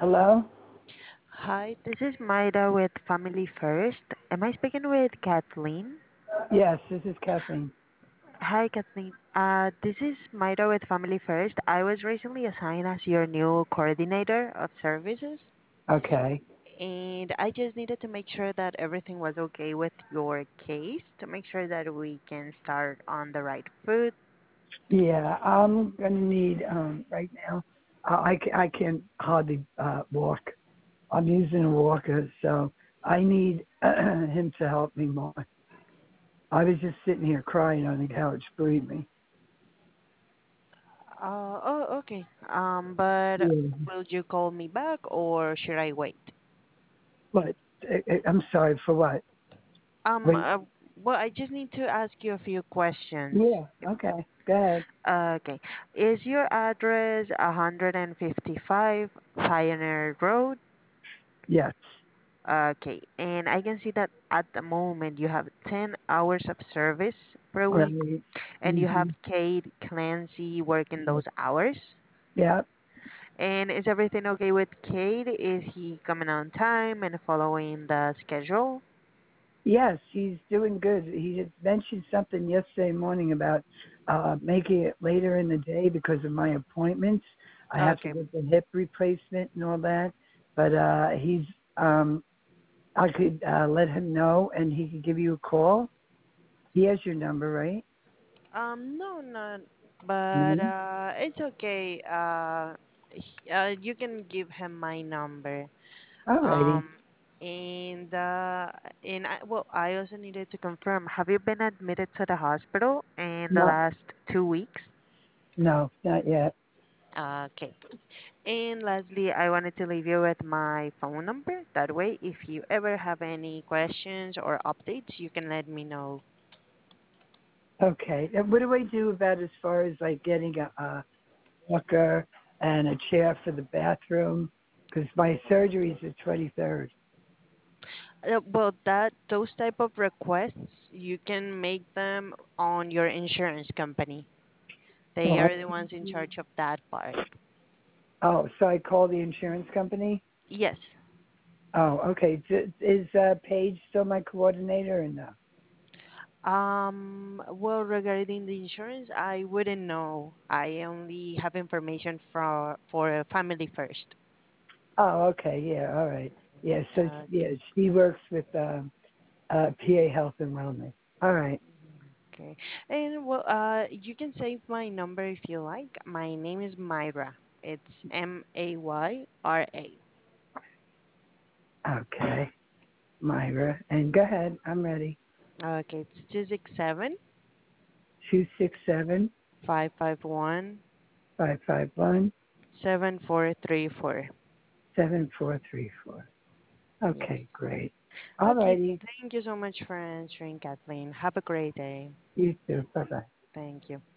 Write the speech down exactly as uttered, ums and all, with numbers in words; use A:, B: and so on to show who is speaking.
A: Hello?
B: Hi, this is Maida with Family First. Am I speaking with Kathleen?
A: Yes, this is Kathleen.
B: Hi, Kathleen. Uh, this is Maida with Family First. I was recently assigned as your new coordinator of services,
A: Okay.
B: and I just needed to make sure that everything was okay with your case to make sure that we can start on the right foot.
A: Yeah, I'm gonna need um right now. Uh, I ca- I can't hardly uh, walk. I'm using a walker, so I need him to help me more. I was just sitting here crying on the couch. Believe me.
B: Uh, oh, okay. Um, but
A: Yeah.
B: will you call me back or should I wait?
A: But uh, uh, I'm sorry for what?
B: Um,
A: Wait.
B: uh, well, I just need to ask you a few questions.
A: Yeah. Okay. Go ahead.
B: Okay. Is your address one fifty-five Pioneer Road?
A: Yes.
B: Okay. And I can see that at the moment you have ten hours of service per week
A: Right.
B: and you
A: Mm-hmm.
B: have Kate Clancy working those hours.
A: Yeah.
B: And is everything okay with Kate? Is he coming on time and following the schedule?
A: Yes, he's doing good. He had mentioned something yesterday morning about uh, making it later in the day because of my appointments. I have to
B: Okay.
A: get the hip replacement and all that. But uh, he's, um, I could uh, let him know and he could give you a call. He has your number, right?
B: Um, no, not, but
A: No.
B: uh, it's okay. Uh, he- uh, you can give him my number.
A: All righty.
B: Um, and uh, and I, well, I also needed to confirm. Have you been admitted to the hospital in the
A: No,
B: last two weeks?
A: no, not yet.
B: Okay. And lastly, I wanted to leave you with my phone number. That way, if you ever have any questions or updates, you can let me know.
A: Okay. And what do I do about as far as like getting a, a walker and a chair for the bathroom? Because my surgery is the twenty-third.
B: Uh, well, that those type of requests, you can make them on your insurance company. They
A: Oh,
B: are the ones in charge of that part.
A: oh, so I call the insurance company?
B: Yes.
A: Oh, okay. D- Is uh, Paige still my coordinator or no?
B: Um, well, regarding the insurance, I wouldn't know. I only have information for for Family First.
A: Oh, okay. Yeah, all right. Yeah, so
B: Okay.
A: yeah, she works with um, uh, P A Health and Wellness. All right.
B: Okay. And well, uh, you can save my number if you like. My name is Myra. It's M A Y R A.
A: Okay, Myra. And go ahead. I'm ready.
B: Okay, it's two six seven
A: Two six seven
B: five five one
A: five five one
B: seven four three four.
A: seven four three four. Okay,
B: Yes.
A: great. All
B: Okay,
A: righty.
B: thank you so much for answering, Kathleen. Have a great day.
A: You too. Bye bye.
B: Thank you.